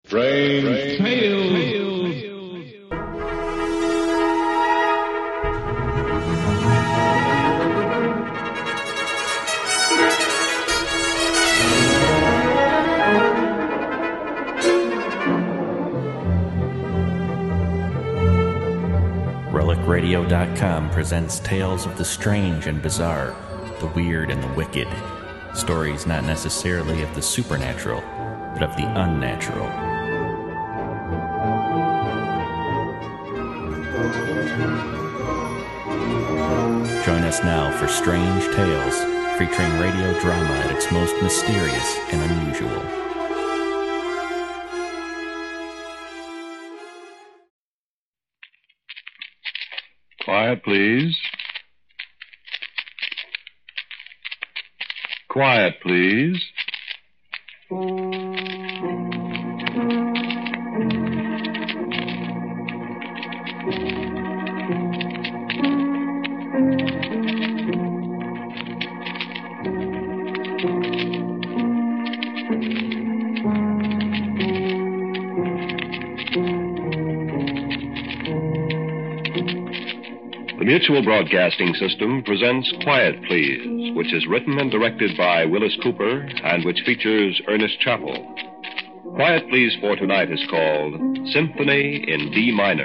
Strange Tales. RelicRadio.com presents tales of the strange and bizarre, the weird and the wicked. Stories not necessarily of the supernatural, but of the unnatural. Join us now for Strange Tales, featuring radio drama at its most mysterious and unusual. Quiet, please. Quiet, please. The Mutual Broadcasting System presents Quiet Please, which is written and directed by Willis Cooper and which features Ernest Chappell. Quiet Please for tonight is called Symphony in D Minor.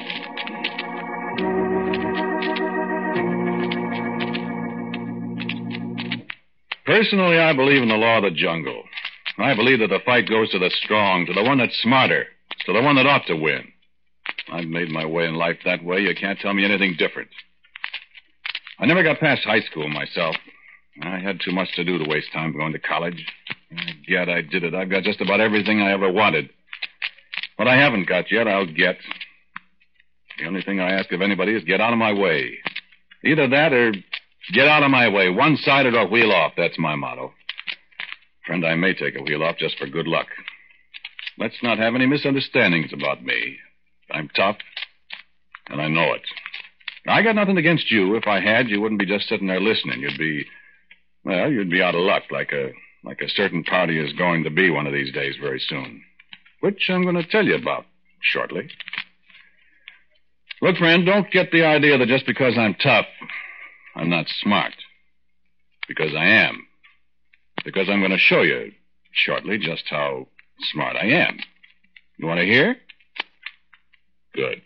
Personally, I believe in the law of the jungle. I believe that the fight goes to the strong, to the one that's smarter, to the one that ought to win. I've made my way in life that way. You can't tell me anything different. I never got past high school myself. I had too much to do to waste time going to college. Yet I did it. I've got just about everything I ever wanted. What I haven't got yet, I'll get. The only thing I ask of anybody is get out of my way. Either that or get out of my way. One-sided or wheel off. That's my motto. Friend, I may take a wheel off just for good luck. Let's not have any misunderstandings about me. I'm tough, and I know it. I got nothing against you. If I had, you wouldn't be just sitting there listening. You'd be out of luck, like a certain party is going to be one of these days very soon, which I'm going to tell you about shortly. Look, friend, don't get the idea that just because I'm tough, I'm not smart. Because I am. Because I'm going to show you shortly just how smart I am. You want to hear? Good.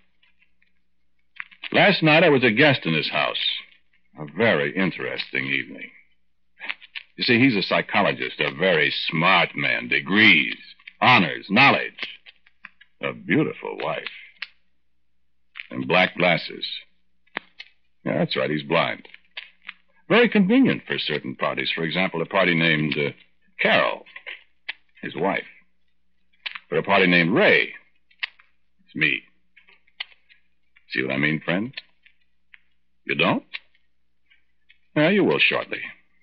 Last night I was a guest in his house. A very interesting evening. You see, he's a psychologist, a very smart man. Degrees, honors, knowledge. A beautiful wife. And black glasses. Yeah, that's right, he's blind. Very convenient for certain parties. For example, a party named Carol, his wife. For a party named Ray. It's me. See what I mean, friend? You don't? Well, you will shortly.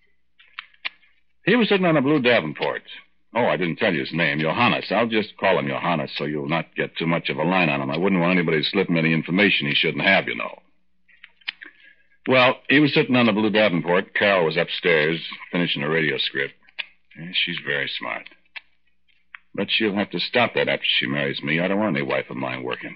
He was sitting on a blue Davenport. Oh, I didn't tell you his name, Johannes. I'll just call him Johannes so you'll not get too much of a line on him. I wouldn't want anybody to slip him any information he shouldn't have, you know. Well, he was sitting on the blue Davenport. Carol was upstairs finishing a radio script. Yeah, she's very smart. But she'll have to stop that after she marries me. I don't want any wife of mine working.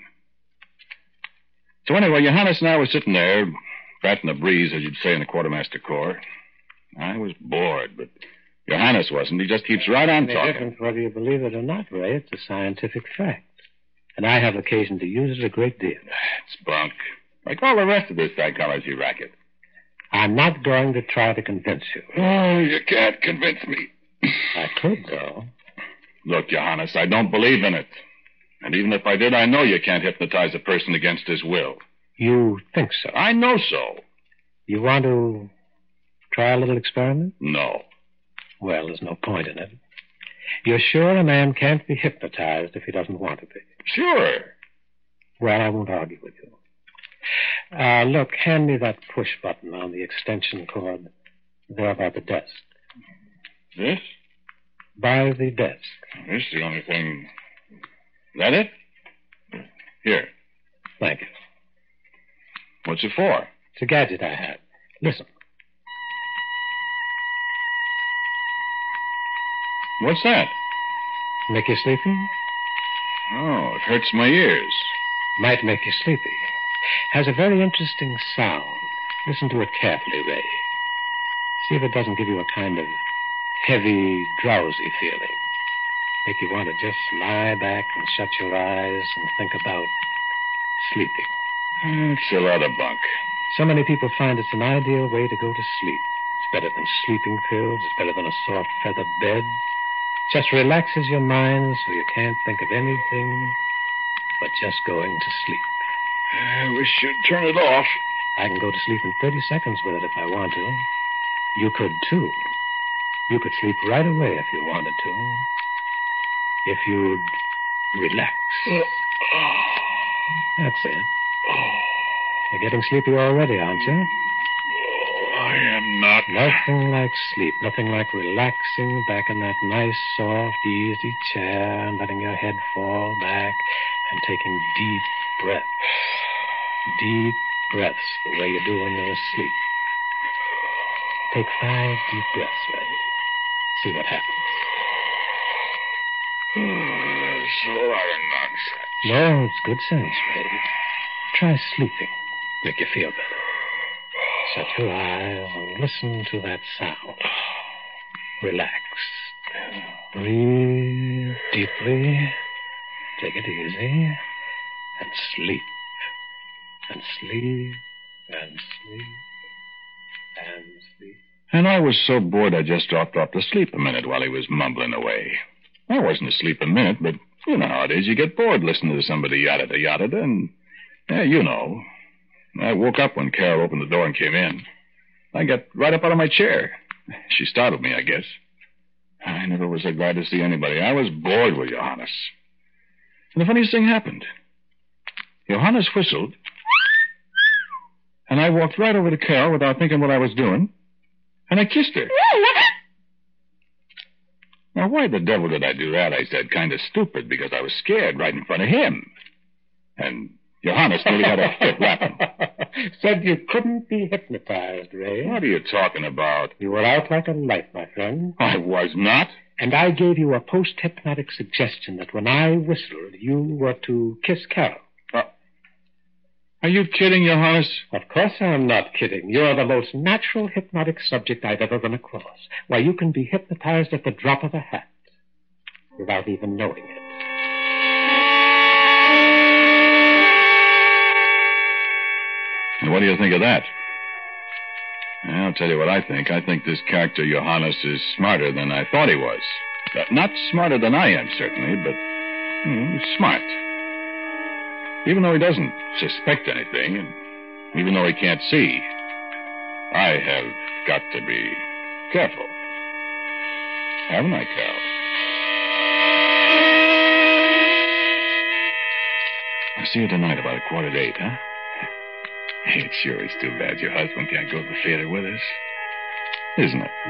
So anyway, Johannes and I were sitting there, batting the breeze, as you'd say in the Quartermaster Corps. I was bored, but Johannes wasn't. He just keeps right on talking. Different whether you believe it or not, Ray. It's a scientific fact. And I have occasion to use it a great deal. It's bunk. Like all the rest of this psychology racket. I'm not going to try to convince you. Oh, you can't convince me. I could, though. Look, Johannes, I don't believe in it. And even if I did, I know you can't hypnotize a person against his will. You think so? I know so. You want to try a little experiment? No. Well, there's no point in it. You're sure a man can't be hypnotized if he doesn't want to be? Sure. Well, I won't argue with you. Look, hand me that push button on the extension cord there by the desk. This? By the desk. This is the only thing. Is that it? Here. Thank you. What's it for? It's a gadget I have. Listen. What's that? Make you sleepy? Oh, it hurts my ears. Might make you sleepy. Has a very interesting sound. Listen to it carefully, Ray. See if it doesn't give you a kind of heavy, drowsy feeling. Make you want to just lie back and shut your eyes and think about sleeping. It's a lot of bunk. So many people find it's an ideal way to go to sleep. It's better than sleeping pills. It's better than a soft feather bed. Just relaxes your mind so you can't think of anything but just going to sleep. I wish you'd turn it off. I can go to sleep in 30 seconds with it if I want to. You could, too. You could sleep right away if you wanted to. If you'd relax. That's it. You're getting sleepy already, aren't you? I am not. Nothing like sleep. Nothing like relaxing back in that nice, soft, easy chair and letting your head fall back and taking deep breaths. Deep breaths, the way you do when you're asleep. Take 5 deep breaths, Ray. See what happens. That's a lot of nonsense. No, it's good sense, Ray. Try sleeping. Make you feel better. Shut your eyes and listen to that sound. Relax. Breathe deeply. Take it easy. And sleep. And sleep. And sleep. And sleep. And I was so bored I just dropped off to sleep a minute while he was mumbling away. I wasn't asleep a minute, but you know how it is. You get bored listening to somebody yada-da, and, you know. I woke up when Carol opened the door and came in. I got right up out of my chair. She startled me, I guess. I never was so glad to see anybody. I was bored with Johannes. And the funniest thing happened. Johannes whistled, and I walked right over to Carol without thinking what I was doing, and I kissed her. Now, why the devil did I do that? I said, kind of stupid, because I was scared right in front of him. And Johannes nearly had a fit laughing. Said you couldn't be hypnotized, Ray. What are you talking about? You were out like a light, my friend. I was not. And I gave you a post-hypnotic suggestion that when I whistled, you were to kiss Carol. Are you kidding, Johannes? Of course I'm not kidding. You're the most natural hypnotic subject I've ever run across. Why, you can be hypnotized at the drop of a hat without even knowing it. And what do you think of that? I'll tell you what I think. I think this character, Johannes, is smarter than I thought he was. Not smarter than I am, certainly, but smart. Even though he doesn't suspect anything, and even though he can't see, I have got to be careful. Haven't I, Carol? I'll see you tonight about 7:45, huh? It sure is too bad your husband can't go to the theater with us. Isn't it?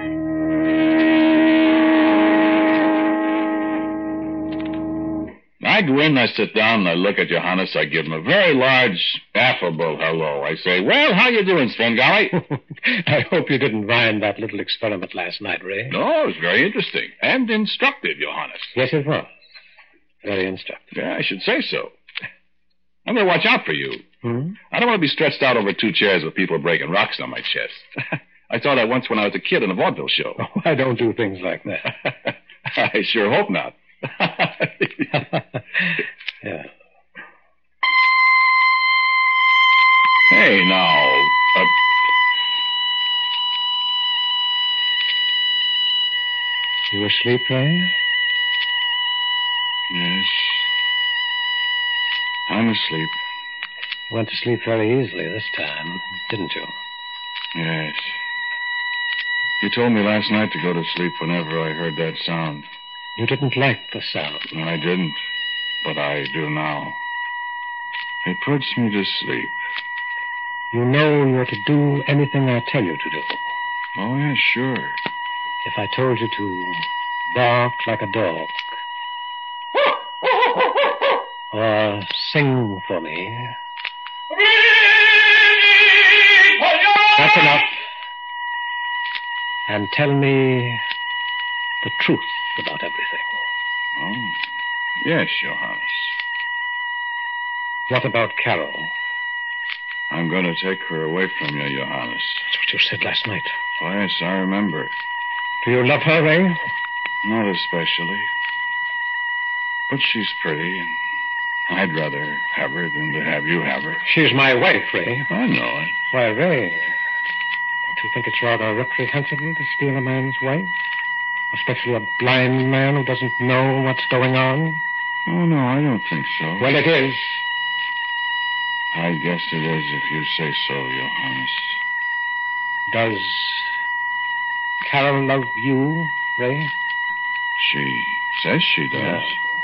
I go in, I sit down, and I look at Johannes. I give him a very large, affable hello. I say, well, how you doing, Svengali? I hope you didn't mind that little experiment last night, Ray. No, it was very interesting and instructive, Johannes. Yes, it was. Very instructive. Yeah, I should say so. I'm going to watch out for you. Hmm? I don't want to be stretched out over 2 chairs with people breaking rocks on my chest. I saw that once when I was a kid in a vaudeville show. Oh, I don't do things like that. I sure hope not. Yeah. Hey, now. You asleep, Ray? Yes. I'm asleep. You went to sleep very easily this time, didn't you? Yes. You told me last night to go to sleep whenever I heard that sound. You didn't like the sound. No, I didn't. But I do now. It puts me to sleep. You know you're to do anything I tell you to do. Oh, yeah, sure. If I told you to bark like a dog, or sing for me, that's enough. And tell me the truth about everything. Oh, yes, Johannes. What about Carol? I'm going to take her away from you, Johannes. That's what you said last night. Oh, yes, I remember. Do you love her, Ray? Not especially. But she's pretty, and I'd rather have her than to have you have her. She's my wife, Ray. I know it. Why, Ray, don't you think it's rather reprehensible to steal a man's wife? Especially a blind man who doesn't know what's going on? Oh, no, I don't think so. Well, it is. I guess it is if you say so, Johannes. Does Carol love you, Ray? She says she does. Yeah.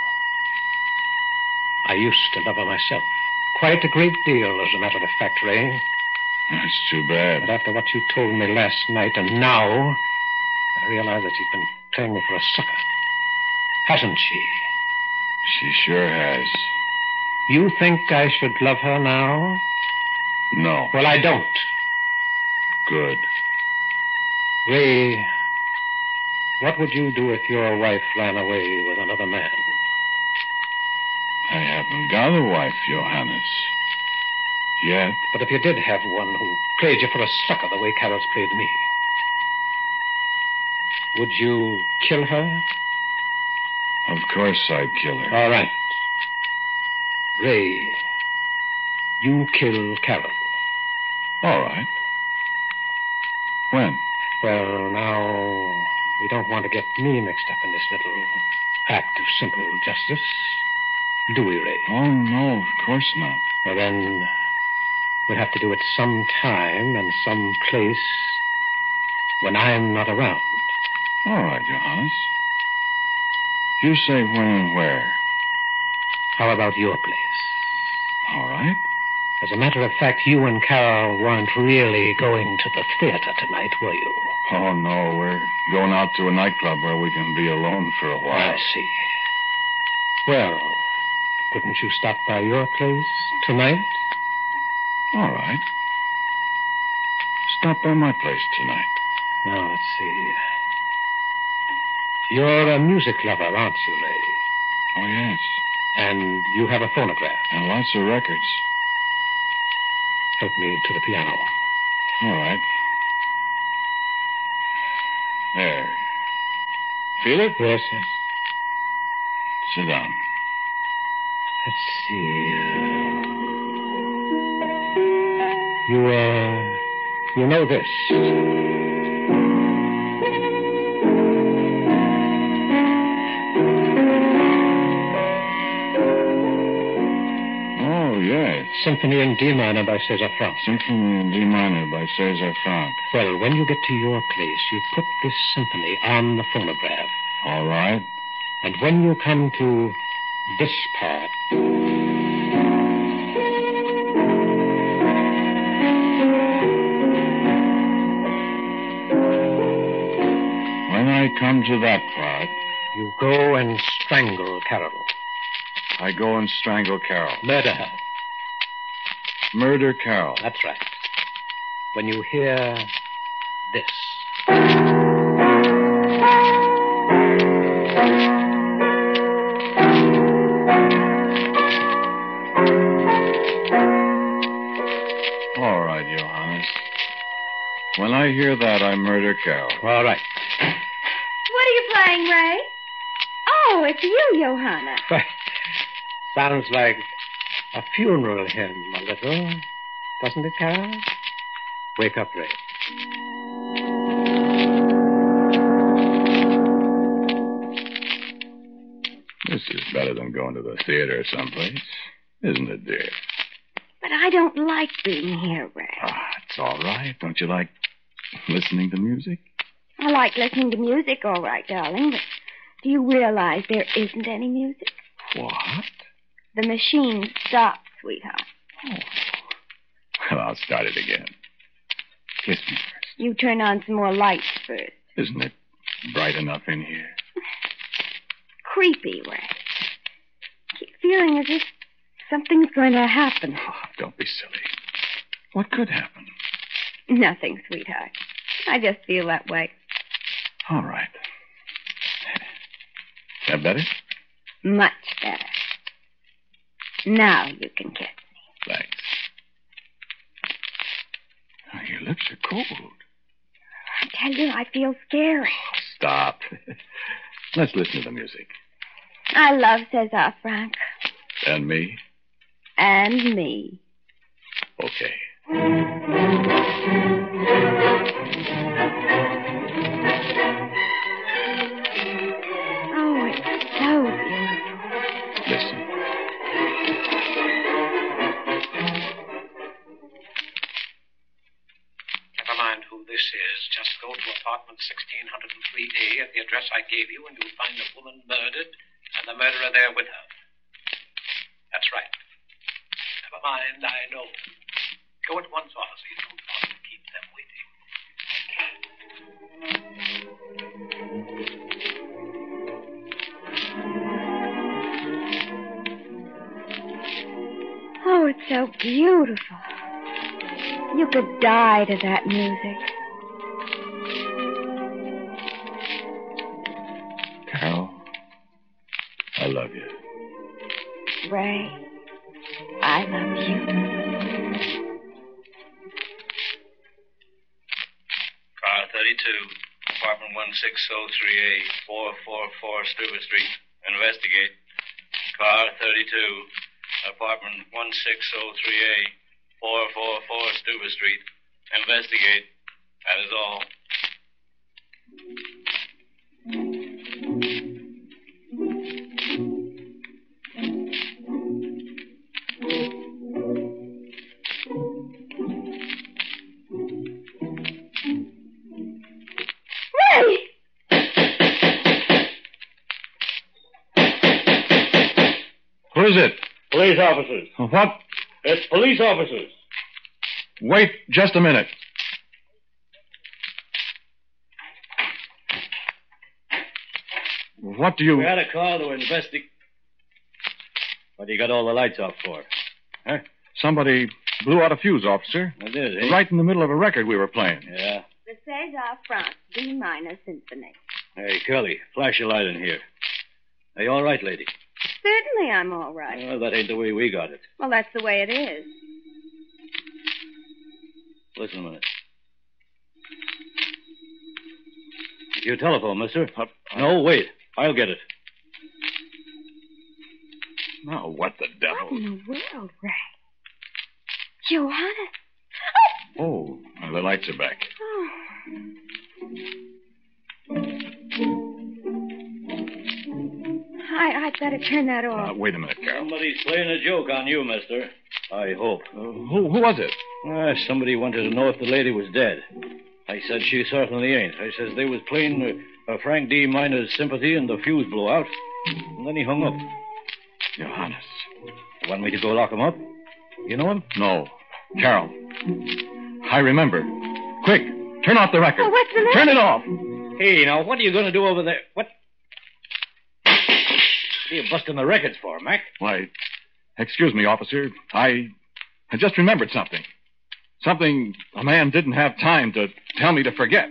I used to love her myself. Quite a great deal, as a matter of fact, Ray. That's too bad. But after what you told me last night and now, I realize that she's been playing me for a sucker. Hasn't she? She sure has. You think I should love her now? No. Well, I don't. Good. Ray, what would you do if your wife ran away with another man? I haven't got a wife, Johannes. Yet. But if you did have one who played you for a sucker the way Carol's played me, would you kill her? Of course I'd kill her. All right. Ray, you kill Carol. All right. When? Well, now, we don't want to get me mixed up in this little act of simple justice, do we, Ray? Oh, no, of course not. Well, then, we'll have to do it some time and some place when I'm not around. All right, Johannes. You say when and where. How about your place? All right. As a matter of fact, you and Carol weren't really going to the theater tonight, were you? Oh, no, we're going out to a nightclub where we can be alone for a while. I see. Well, couldn't you stop by your place tonight? All right. Stop by my place tonight. Now, let's see. You're a music lover, aren't you, Ray? Oh, yes. And you have a phonograph. And lots of records. Help me to the piano. All right. There. Feel it? Yes, yes. Sit down. Let's see. You know this. Oh, yes. Symphony in D minor by César Franck. Symphony in D minor by César Franck. Well, when you get to your place, you put this symphony on the phonograph. All right. And when you come to this part, when I come to that part, you go and strangle Carol. I go and strangle Carol. Murder her. Murder Carol. That's right. When you hear this. All right, Johannes. When I hear that, I murder Carol. All right. What are you playing, Ray? Oh, it's you, Johanna. Sounds like a funeral hymn, a little. Doesn't it, Carol? Wake up, Ray. This is better than going to the theater someplace. Isn't it, dear? But I don't like being here, Ray. Ah, it's all right. Don't you like listening to music? I like listening to music, all right, darling, but do you realize there isn't any music? What? The machine stopped, sweetheart. Oh. Well, I'll start it again. Kiss me first. You turn on some more lights first. Isn't it bright enough in here? Creepy, Ray. I keep feeling as if something's going to happen. Oh, don't be silly. What could happen? Nothing, sweetheart. I just feel that way. All right. That better? Much better. Now you can kiss me. Thanks. Oh, your lips are cold. I tell you, I feel scary. Stop. Let's listen to the music. I love Cesar Frank. And me? And me. Okay. Oh, it's so beautiful. Listen. Never mind who this is. Just go to apartment 1603A at the address I gave you, and you'll find a woman murdered and the murderer there with her. That's right. Never mind, I know. Go at once, officer. You don't want to keep them waiting. Oh, it's so beautiful. You could die to that music. Carol, I love you. Ray, I love you. Car 32, apartment 1603A, 444 Stewart Street. Investigate. Car 32, apartment 1603A, 444 Stewart Street. Investigate. That is all. Who is it? Police officers. What? It's police officers. Wait just a minute. What do you... We had a call to investigate. What do you got all the lights off for? Huh? Somebody blew out a fuse, officer. I did, eh? Right in the middle of a record we were playing. Yeah. The Cesar Frank D minor symphony. Hey, Curly, flash your light in here. Are you all right, lady? Certainly I'm all right. Well, that ain't the way we got it. Well, that's the way it is. Listen a minute. Your telephone, mister. No, wait. I'll get it. Now, what the devil? What in the world, Ray? Johanna. Oh, well, the lights are back. Oh. I'd better turn that off. Wait a minute, Carol. Somebody's playing a joke on you, mister. I hope. Who was it? Somebody wanted to know if the lady was dead. I said she certainly ain't. I says they was playing a Frank D. Minor's sympathy and the fuse blew out. And then he hung up. Johannes. You want me to go lock him up? You know him? No. Carol. I remember. Quick, turn off the record. Oh, what's the matter? Turn it off. Hey, now, what are you going to do over there? What are you busting the records for, Mac? Why, excuse me, officer. I just remembered something. Something a man didn't have time to tell me to forget.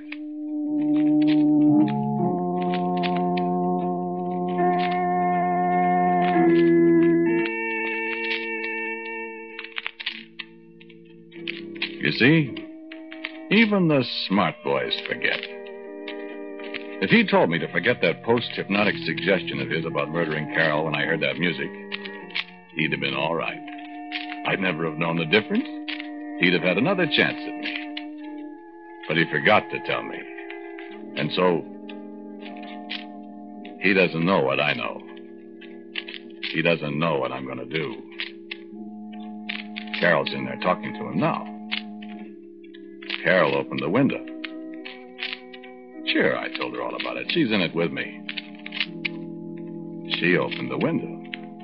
You see, even the smart boys forget. If he'd told me to forget that post-hypnotic suggestion of his about murdering Carol when I heard that music, he'd have been all right. I'd never have known the difference. He'd have had another chance at me. But he forgot to tell me. And so, he doesn't know what I know. He doesn't know what I'm going to do. Carol's in there talking to him now. Carol opened the window. Sure, I told her all about it. She's in it with me. She opened the window.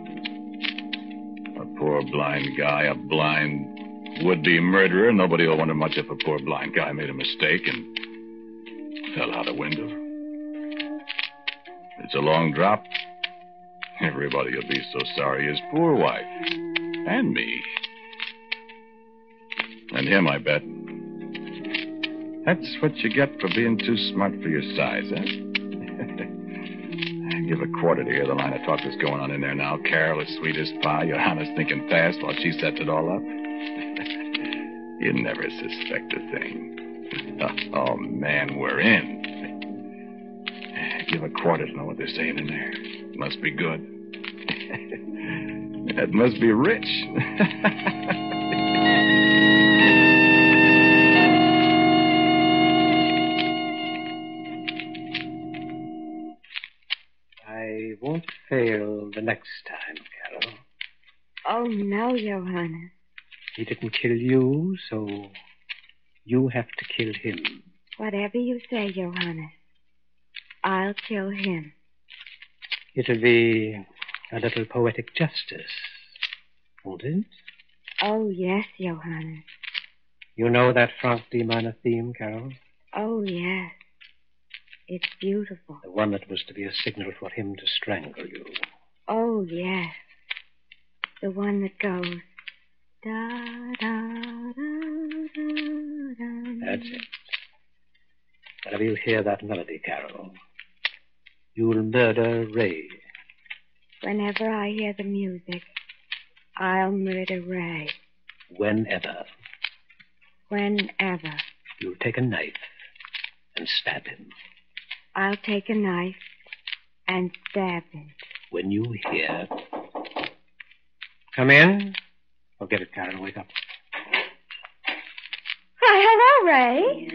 A poor blind guy, a blind would-be murderer. Nobody will wonder much if a poor blind guy made a mistake and fell out a window. It's a long drop. Everybody will be so sorry. His poor wife. And me. And him, I bet. That's what you get for being too smart for your size, huh? Give a quarter to hear the line of talk that's going on in there now. Carol is sweet as pie. Johanna's thinking fast while she sets it all up. You never suspect a thing. Oh, man, we're in. Give a quarter to know what they're saying in there. Must be good. That must be rich. I won't fail the next time, Carol. Oh, no, Johannes. He didn't kill you, so you have to kill him. Whatever you say, Johannes, I'll kill him. It'll be a little poetic justice, won't it? Oh, yes, Johannes. You know that Frank D. minor theme, Carol? Oh, yes. It's beautiful. The one that was to be a signal for him to strangle you. Oh, yes. The one that goes... Da, da, da, da, da. That's it. Whenever you hear that melody, Carol, you'll murder Ray. Whenever I hear the music, I'll murder Ray. Whenever. Whenever. You'll take a knife and stab him. I'll take a knife and stab him. When you hear... Come in. Oh, get it, Karen. Wake up. Hi, hello, Ray.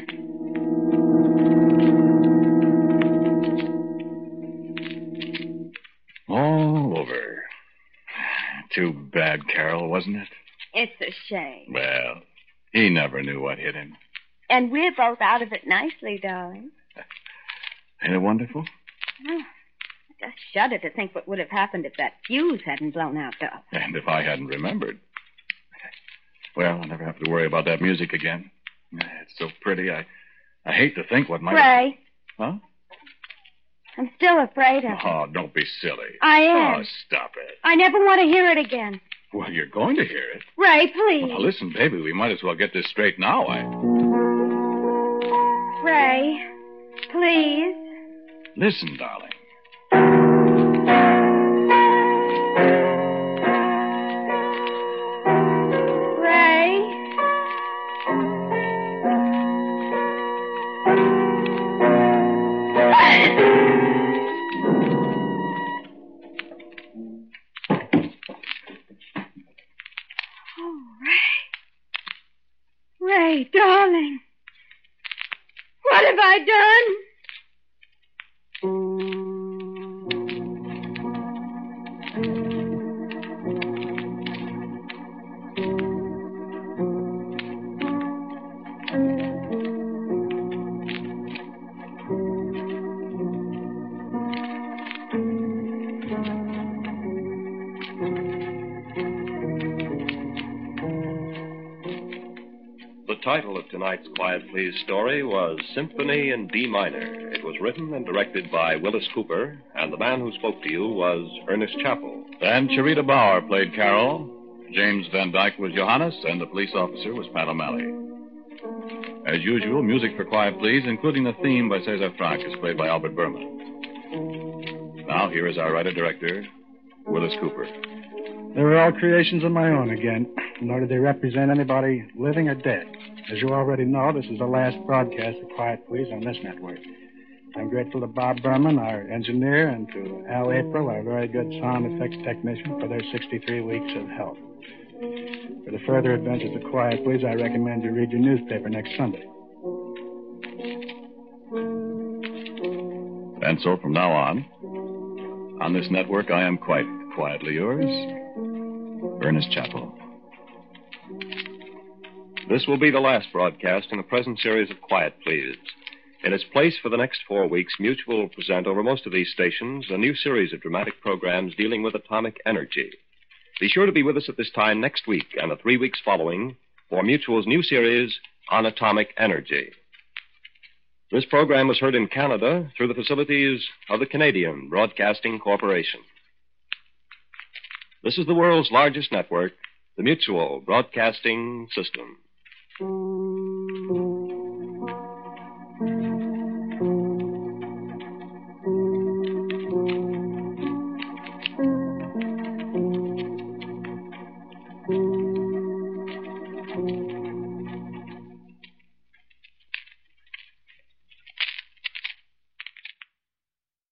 All over. Too bad, Carol, wasn't it? It's a shame. Well, he never knew what hit him. And we're both out of it nicely, darling. Ain't it wonderful? Oh, I just shudder to think what would have happened if that fuse hadn't blown out, Doc. And if I hadn't remembered. Well, I'll never have to worry about that music again. It's so pretty. I hate to think what might... Ray. Huh? I'm still afraid of it. Oh, don't be silly. I am. Oh, stop it. I never want to hear it again. Well, you're going to hear it. Ray, please. Well, now, listen, baby, we might as well get this straight now. Ray, please. Listen, darling. Ray. Oh, Ray. Ray, darling. What have I done? The title of tonight's Quiet Please story was Symphony in D Minor. It was written and directed by Willis Cooper, and the man who spoke to you was Ernest Chappell. And Charita Bauer played Carol. James Van Dyke was Johannes, and the police officer was Pat O'Malley. As usual, music for Quiet Please, including the theme by Cesar Frank, is played by Albert Berman. Now, here is our writer-director, Willis Cooper. They were all creations of my own again, nor did they represent anybody living or dead. As you already know, this is the last broadcast of Quiet Please on this network. I'm grateful to Bob Berman, our engineer, and to Al April, our very good sound effects technician, for their 63 weeks of help. For the further adventures of Quiet Please, I recommend you read your newspaper next Sunday. And so from now on this network, I am quite quietly yours, Ernest Chappell. This will be the last broadcast in the present series of Quiet Please. In its place for the next 4 weeks, Mutual will present over most of these stations a new series of dramatic programs dealing with atomic energy. Be sure to be with us at this time next week and the 3 weeks following for Mutual's new series on atomic energy. This program was heard in Canada through the facilities of the Canadian Broadcasting Corporation. This is the world's largest network, the Mutual Broadcasting System. you.